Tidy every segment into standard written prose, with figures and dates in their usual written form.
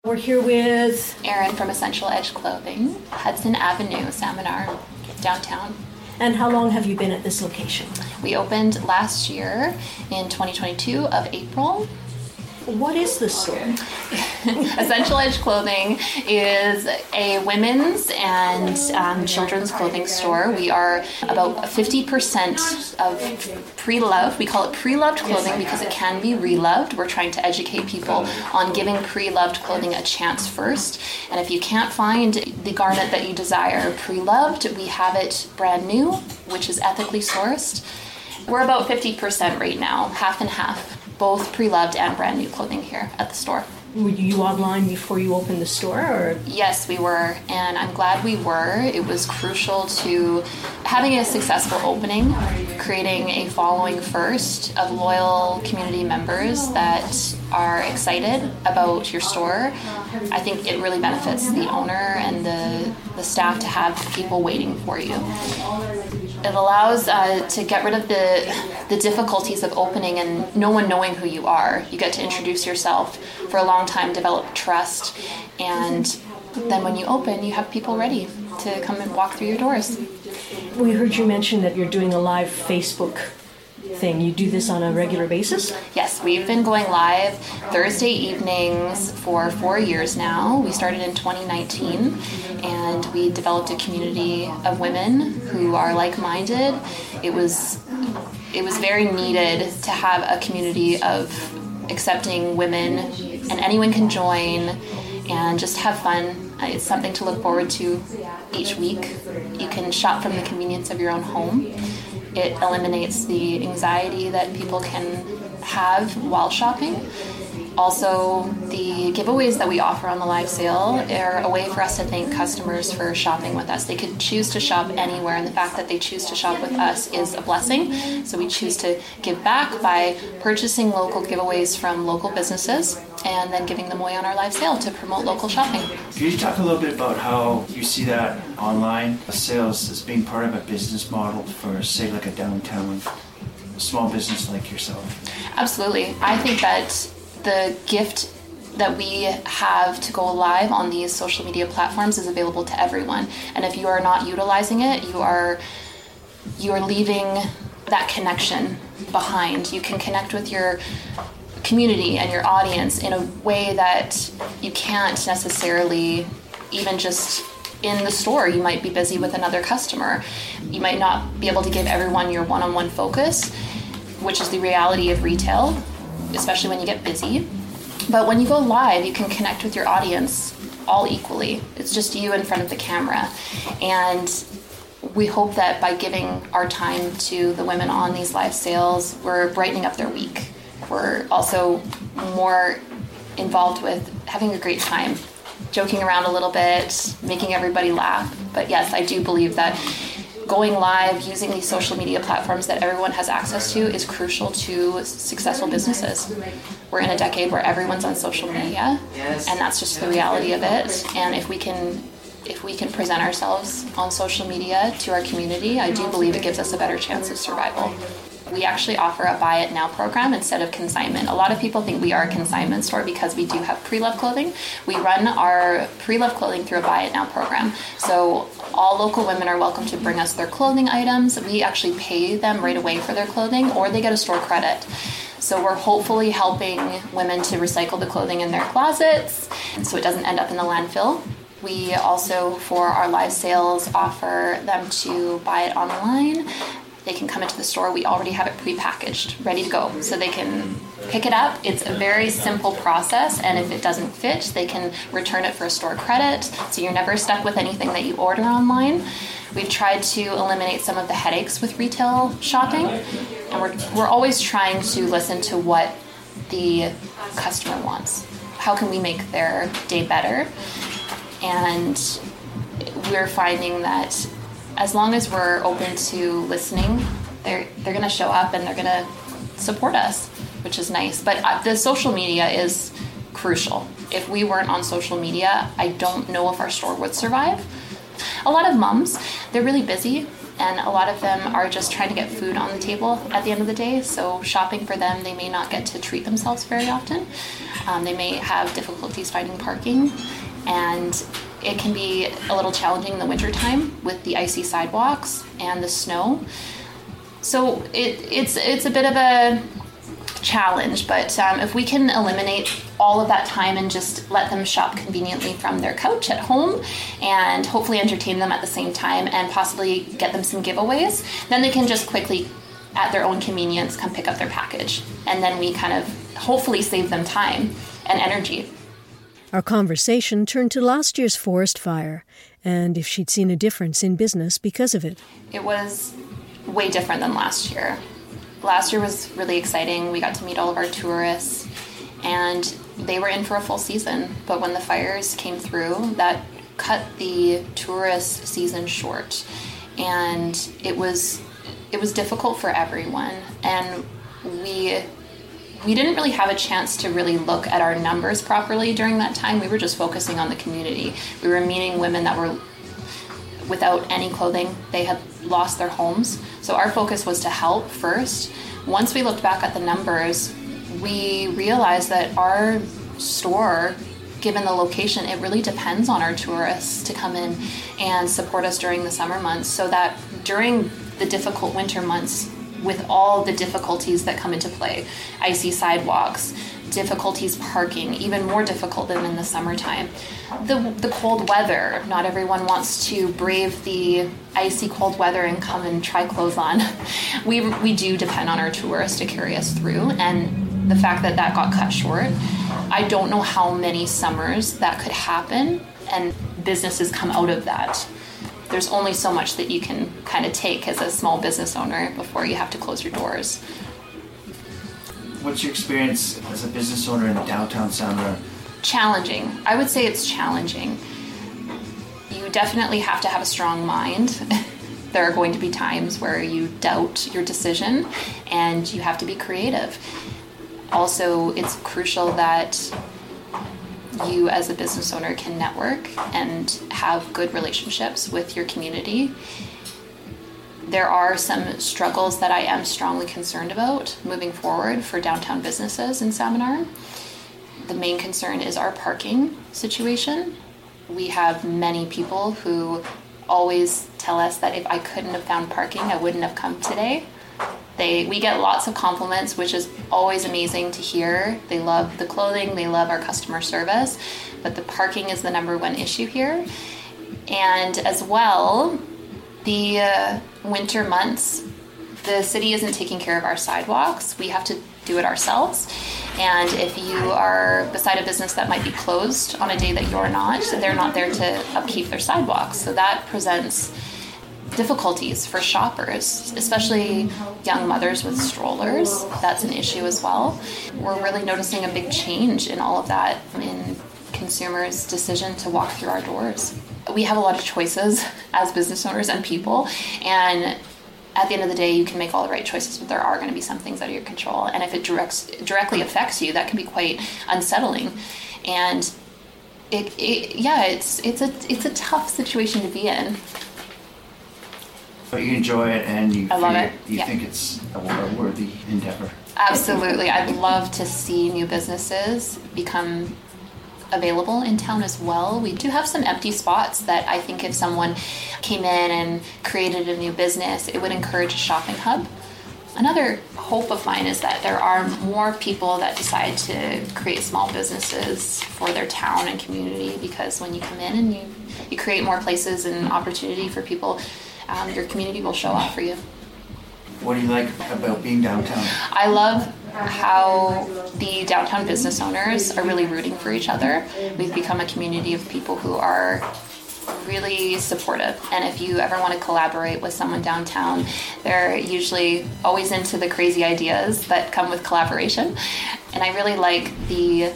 We're here with Erin from Essential Edge Clothing, Hudson Avenue, Salmon Arm, downtown. And how long have you been at this location? We opened last year in 2022 of April. What is this store? Essential Edge Clothing is a women's and children's clothing store. We are about 50% of pre-loved. We call it pre-loved clothing because it can be re-loved. We're trying to educate people on giving pre-loved clothing a chance first. And if you can't find the garment that you desire pre-loved, we have it brand new, which is ethically sourced. We're about 50% right now, half and half. Both pre-loved and brand new clothing here at the store. Were you online before you opened the store? Or? Yes, we were, and I'm glad we were. It was crucial to having a successful opening, creating a following first of loyal community members that are excited about your store. I think it really benefits the owner and the staff to have people waiting for you. It allows to get rid of the difficulties of opening and no one knowing who you are. You get to introduce yourself for a long time, develop trust, and then when you open, you have people ready to come and walk through your doors. We heard you mention that you're doing a live Facebook thing. You do this on a regular basis? Yes, we've been going live Thursday evenings for 4 years now. We started in 2019, and we developed a community of women who are like-minded. It was very needed to have a community of accepting women, and anyone can join and just have fun. It's something to look forward to each week. You can shop from the convenience of your own home. It eliminates the anxiety that people can have while shopping. Also, the giveaways that we offer on the live sale are a way for us to thank customers for shopping with us. They could choose to shop anywhere, and the fact that they choose to shop with us is a blessing. So we choose to give back by purchasing local giveaways from local businesses and then giving them away on our live sale to promote local shopping. Can you talk a little bit about how you see that online sales as being part of a business model for, say, like a downtown small business like yourself? Absolutely. I think that the gift that we have to go live on these social media platforms is available to everyone. And if you are not utilizing it, you are leaving that connection behind. You can connect with your community and your audience in a way that you can't necessarily even just in the store. You might be busy with another customer. You might not be able to give everyone your one-on-one focus, which is the reality of retail, especially when you get busy. But when you go live, you can connect with your audience all equally. It's just you in front of the camera. And we hope that by giving our time to the women on these live sales, we're brightening up their week. We're also more involved with having a great time, joking around a little bit, making everybody laugh. But yes, I do believe that going live using these social media platforms that everyone has access to is crucial to successful businesses. We're in a decade where everyone's on social media, and that's just the reality of it. And if we can present ourselves on social media to our community, I do believe it gives us a better chance of survival. We actually offer a buy it now program instead of consignment. A lot of people think we are a consignment store because we do have pre-loved clothing. We run our pre-loved clothing through a buy it now program. So all local women are welcome to bring us their clothing items. We actually pay them right away for their clothing, or they get a store credit. So we're hopefully helping women to recycle the clothing in their closets so it doesn't end up in the landfill. We also, for our live sales, offer them to buy it online. They can come into the store. We already have it prepackaged, ready to go. So they can pick it up. It's a very simple process, and if it doesn't fit, they can return it for a store credit. So you're never stuck with anything that you order online. We've tried to eliminate some of the headaches with retail shopping, and we're always trying to listen to what the customer wants. How can we make their day better? And we're finding that as long as we're open to listening, they're going to show up and they're going to support us, which is nice. But the social media is crucial. If we weren't on social media, I don't know if our store would survive. A lot of moms, they're really busy. and a lot of them are just trying to get food on the table at the end of the day. So shopping for them, they may not get to treat themselves very often. They may have difficulties finding parking, and it can be a little challenging in the wintertime with the icy sidewalks and the snow. So it's a bit of a challenge, but if we can eliminate all of that time and just let them shop conveniently from their couch at home and hopefully entertain them at the same time and possibly get them some giveaways, then they can just quickly, at their own convenience, come pick up their package. And then we kind of hopefully save them time and energy. Our conversation turned to last year's forest fire and if she'd seen a difference in business because of it. It was way different than last year. Last year was really exciting. We got to meet all of our tourists, and they were in for a full season. But when the fires came through, that cut the tourist season short, and it was difficult for everyone. And we didn't really have a chance to really look at our numbers properly during that time. We were just focusing on the community. We were meeting women that were without any clothing. They had lost their homes. So our focus was to help first. Once we looked back at the numbers, we realized that our store, given the location, it really depends on our tourists to come in and support us during the summer months, so that during the difficult winter months, with all the difficulties that come into play, icy sidewalks, difficulties parking, even more difficult than in the summertime. The cold weather, not everyone wants to brave the icy cold weather and come and try clothes on. We do depend on our tourists to carry us through, and the fact that that got cut short, I don't know how many summers that could happen and businesses come out of that. There's only so much that you can kind of take as a small business owner before you have to close your doors. What's your experience as a business owner in downtown Salmon? Challenging. I would say it's challenging. You definitely have to have a strong mind. There are going to be times where you doubt your decision, and you have to be creative. Also, it's crucial that you as a business owner can network and have good relationships with your community. There are some struggles that I am strongly concerned about moving forward for downtown businesses in Salmon Arm. The main concern is our parking situation. We have many people who always tell us that if I couldn't have found parking, I wouldn't have come today. We get lots of compliments, which is always amazing to hear. They love the clothing, they love our customer service, but the parking is the number one issue here. And as well, the winter months, the city isn't taking care of our sidewalks. We have to do it ourselves. And if you are beside a business that might be closed on a day that you're not, they're not there to upkeep their sidewalks. So that presents difficulties for shoppers, especially young mothers with strollers. That's an issue as well. We're really noticing a big change in all of that in consumers' decision to walk through our doors. We have a lot of choices as business owners and people, and at the end of the day, you can make all the right choices, but there are going to be some things out of your control. And if it directly affects you, that can be quite unsettling. And it's a tough situation to be in. But you enjoy it, and you think it's a worthy endeavor. Absolutely. I'd love to see new businesses become available in town as well. We do have some empty spots that I think if someone came in and created a new business, it would encourage a shopping hub. Another hope of mine is that there are more people that decide to create small businesses for their town and community, because when you come in and you create more places and opportunity for people, your community will show up for you. What do you like about being downtown? I love how the downtown business owners are really rooting for each other. We've become a community of people who are really supportive, and if you ever want to collaborate with someone downtown, they're usually always into the crazy ideas that come with collaboration. And I really like the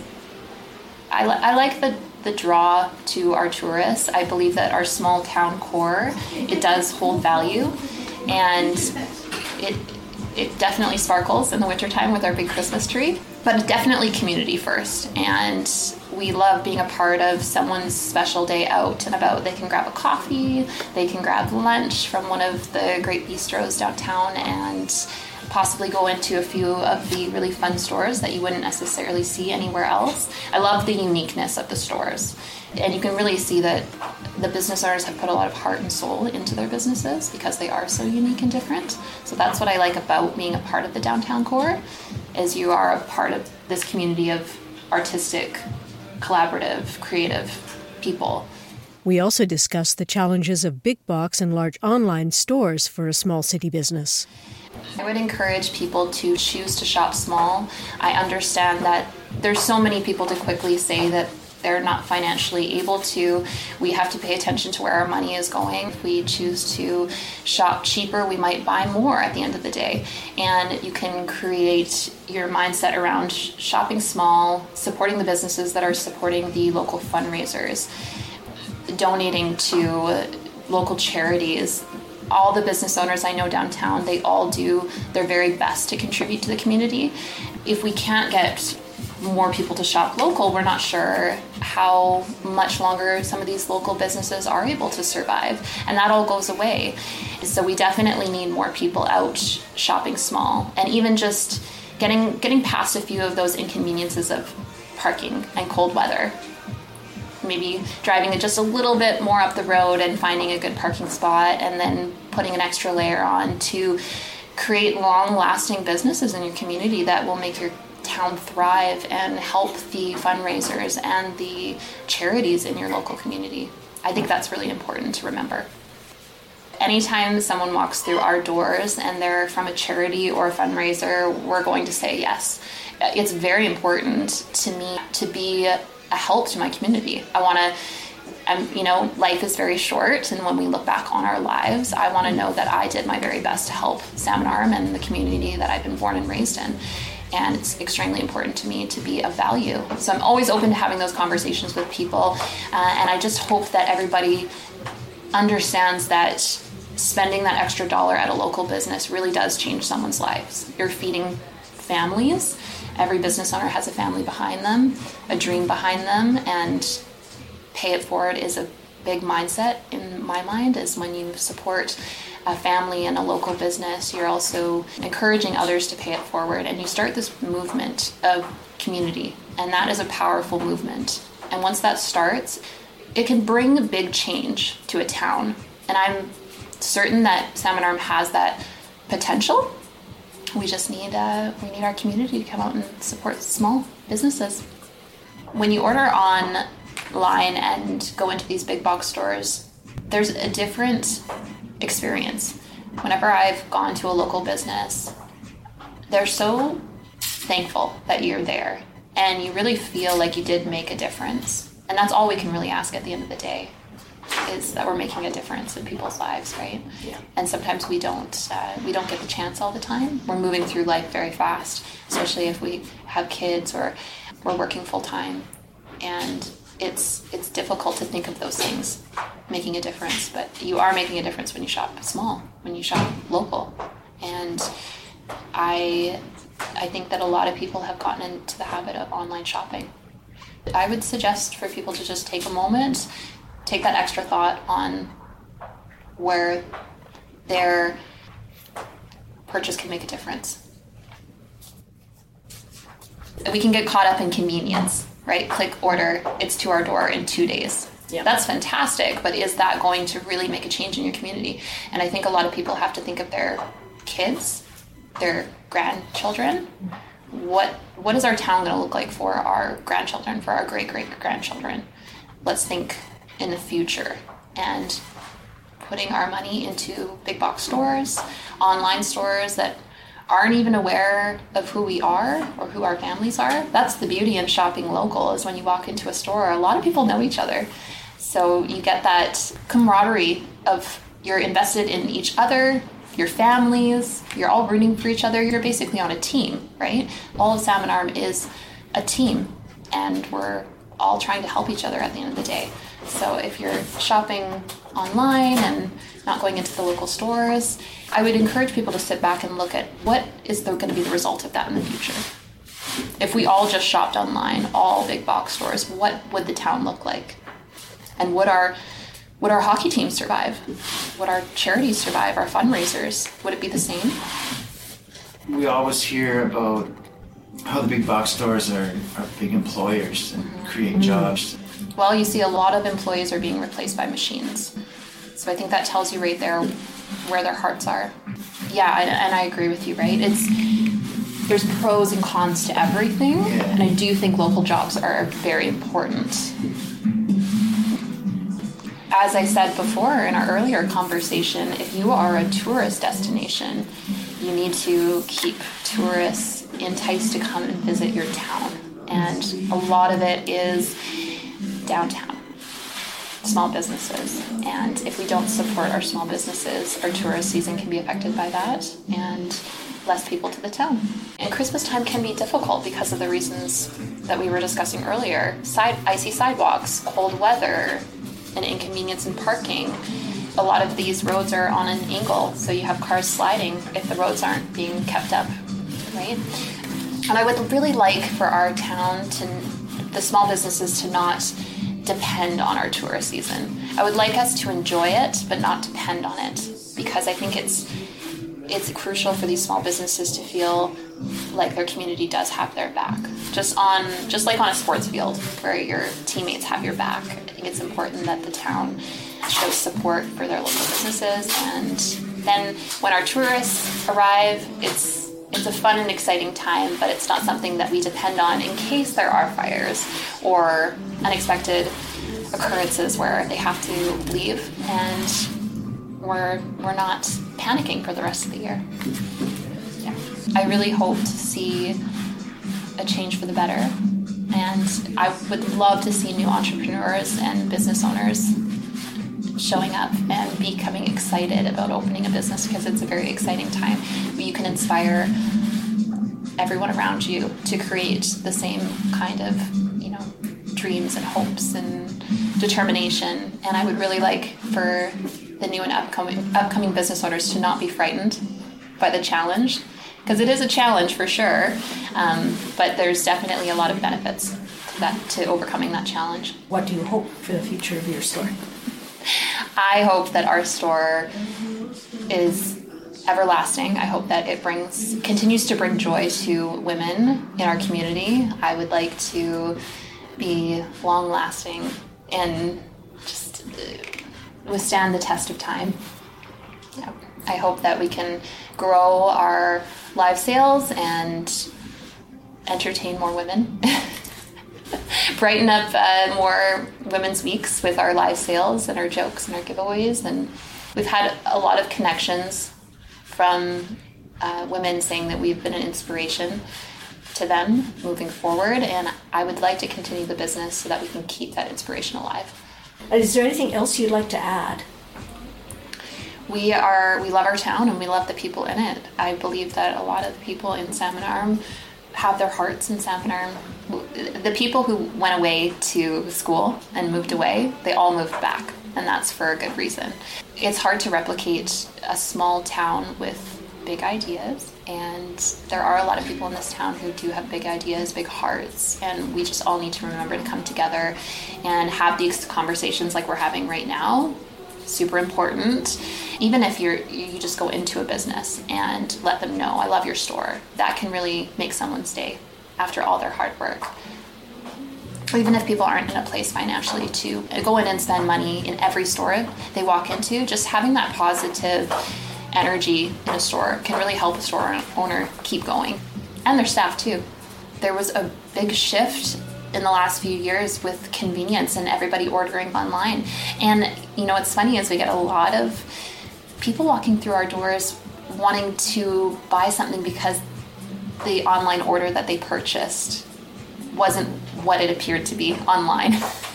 draw to our tourists. I believe that our small town core, it does hold value, and it definitely sparkles in the wintertime with our big Christmas tree, but definitely community first. And we love being a part of someone's special day out and about. They can grab a coffee, they can grab lunch from one of the great bistros downtown, and possibly go into a few of the really fun stores that you wouldn't necessarily see anywhere else. I love the uniqueness of the stores. And you can really see that the business owners have put a lot of heart and soul into their businesses because they are so unique and different. So that's what I like about being a part of the Downtown Core, is you are a part of this community of artistic, collaborative, creative people. We also discussed the challenges of big box and large online stores for a small city business. I would encourage people to choose to shop small. I understand that there's so many people to quickly say that they're not financially able to. We have to pay attention to where our money is going. If we choose to shop cheaper, we might buy more at the end of the day. And you can create your mindset around shopping small, supporting the businesses that are supporting the local fundraisers, donating to local charities. All the business owners I know downtown, they all do their very best to contribute to the community. If we can't get more people to shop local, we're not sure how much longer some of these local businesses are able to survive, and that all goes away. So we definitely need more people out shopping small, and even just getting past a few of those inconveniences of parking and cold weather. Maybe driving just a little bit more up the road and finding a good parking spot, and then putting an extra layer on to create long-lasting businesses in your community that will make your town thrive and help the fundraisers and the charities in your local community. I think that's really important to remember. Anytime someone walks through our doors and they're from a charity or a fundraiser, we're going to say yes. It's very important to me to be a help to my community. I want to, life is very short, and when we look back on our lives, I want to know that I did my very best to help Salmon Arm and the community that I've been born and raised in. And it's extremely important to me to be of value. So I'm always open to having those conversations with people, and I just hope that everybody understands that spending that extra dollar at a local business really does change someone's lives. You're feeding families. Every business owner has a family behind them, a dream behind them, and pay it forward is a big mindset in my mind. Is when you support a family and a local business, you're also encouraging others to pay it forward, and you start this movement of community, and that is a powerful movement. And once that starts, it can bring a big change to a town, and I'm certain that Salmon Arm has that potential. We just need our community to come out and support small businesses. When you order online and go into these big box stores, there's a different experience. Whenever I've gone to a local business, they're so thankful that you're there, and you really feel like you did make a difference. And that's all we can really ask at the end of the day, is that we're making a difference in people's lives, right? Yeah. And sometimes we don't get the chance all the time. We're moving through life very fast, especially if we have kids or we're working full time, and it's difficult to think of those things making a difference. But you are making a difference when you shop small, when you shop local. And I think that a lot of people have gotten into the habit of online shopping. I would suggest for people to just take a moment, take that extra thought on where their purchase can make a difference. We can get caught up in convenience, right? Click order, it's to our door in 2 days. Yeah. That's fantastic, but is that going to really make a change in your community? And I think a lot of people have to think of their kids, their grandchildren. What is our town going to look like for our grandchildren, for our great-great-grandchildren? Let's think in the future, and putting our money into big box stores, online stores that aren't even aware of who we are or who our families are. That's the beauty in shopping local, is when you walk into a store, a lot of people know each other. So you get that camaraderie of you're invested in each other, your families, you're all rooting for each other. You're basically on a team, right? All of Salmon Arm is a team, and we're all trying to help each other at the end of the day. So if you're shopping online and not going into the local stores, I would encourage people to sit back and look at what is going to be the result of that in the future. If we all just shopped online, all big box stores, what would the town look like? And would our hockey teams survive? Would our charities survive? Our fundraisers? Would it be the same? We always hear about how the big box stores are big employers and create jobs. Well, you see a lot of employees are being replaced by machines. So I think that tells you right there where their hearts are. Yeah, and I agree with you, right? There's pros and cons to everything, and I do think local jobs are very important. As I said before in our earlier conversation, if you are a tourist destination, you need to keep tourists enticed to come and visit your town. And a lot of it is downtown, small businesses. And if we don't support our small businesses, our tourist season can be affected by that, and less people to the town. And Christmas time can be difficult because of the reasons that we were discussing earlier. Icy sidewalks, cold weather, and inconvenience in parking. A lot of these roads are on an angle, so you have cars sliding if the roads aren't being kept up, right? And I would really like for our town the small businesses to not depend on our tourist season. I would like us to enjoy it, but not depend on it, because I think it's crucial for these small businesses to feel like their community does have their back. Just like on a sports field where your teammates have your back. I think it's important that the town shows support for their local businesses, and then when our tourists arrive, it's a fun and exciting time, but it's not something that we depend on in case there are fires or unexpected occurrences where they have to leave, and we're not panicking for the rest of the year. Yeah. I really hope to see a change for the better, and I would love to see new entrepreneurs and business owners showing up and becoming excited about opening a business, because it's a very exciting time where you can inspire everyone around you to create the same kind of, dreams and hopes and determination. And I would really like for the new and upcoming business owners to not be frightened by the challenge, because it is a challenge for sure, but there's definitely a lot of benefits to overcoming that challenge. What do you hope for the future of your store? I hope that our store is everlasting. I hope that it continues to bring joy to women in our community. I would like to be long-lasting and just withstand the test of time. Yeah. I hope that we can grow our live sales and entertain more women. Brighten up more women's weeks with our live sales and our jokes and our giveaways. And we've had a lot of connections from women saying that we've been an inspiration to them moving forward. And I would like to continue the business so that we can keep that inspiration alive. Is there anything else you'd like to add? We love our town and we love the people in it. I believe that a lot of the people in Salmon Arm have their hearts in Salmon Arm. The people who went away to school and moved away, they all moved back, and that's for a good reason. It's hard to replicate a small town with big ideas, and there are a lot of people in this town who do have big ideas, big hearts, and we just all need to remember to come together and have these conversations like we're having right now. Super important. Even if you just go into a business and let them know, I love your store, that can really make someone stay after all their hard work. Even if people aren't in a place financially to go in and spend money in every store they walk into, just having that positive energy in a store can really help a store owner keep going, and their staff too. There was a big shift in the last few years with convenience and everybody ordering online. And what's funny is we get a lot of people walking through our doors wanting to buy something because the online order that they purchased wasn't what it appeared to be online.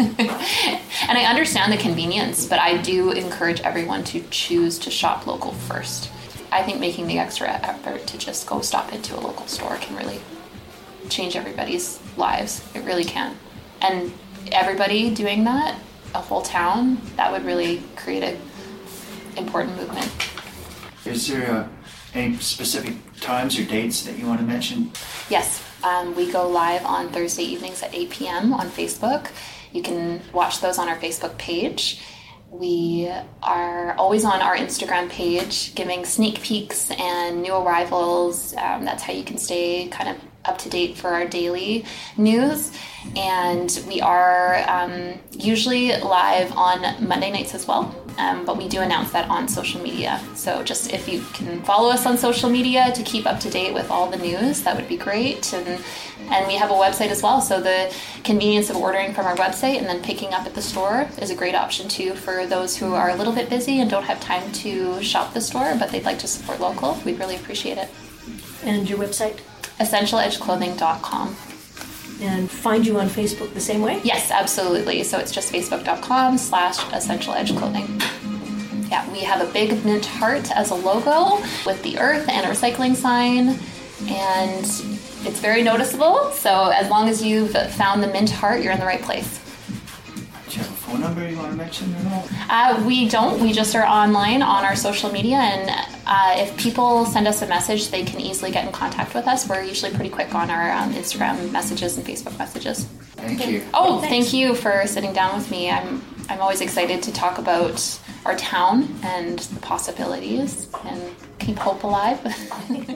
And I understand the convenience, but I do encourage everyone to choose to shop local first. I think making the extra effort to just go stop into a local store can really change everybody's lives. It really can. And everybody doing that, a whole town, that would really create an important movement. Is there Any specific times or dates that you want to mention? Yes, we go live on Thursday evenings at 8 p.m. on Facebook. You can watch those on our Facebook page. We are always on our Instagram page giving sneak peeks and new arrivals. That's how you can stay kind of up to date for our daily news. And we are usually live on Monday nights as well. But we do announce that on social media. So just if you can follow us on social media to keep up to date with all the news, that would be great. And we have a website as well. So the convenience of ordering from our website and then picking up at the store is a great option too for those who are a little bit busy and don't have time to shop the store, but they'd like to support local. We'd really appreciate it. And your website? EssentialEdgeClothing.com. And find you on Facebook the same way? Yes, absolutely. So it's just facebook.com/EssentialEdgeClothing. Yeah, we have a big mint heart as a logo with the earth and a recycling sign. And it's very noticeable. So as long as you've found the mint heart, you're in the right place. Do you have a phone number you want to mention at all? We don't. We just are online on our social media, and if people send us a message, they can easily get in contact with us. We're usually pretty quick on our Instagram messages and Facebook messages. Thank you. Oh, thank you for sitting down with me. I'm always excited to talk about our town and the possibilities and keep hope alive.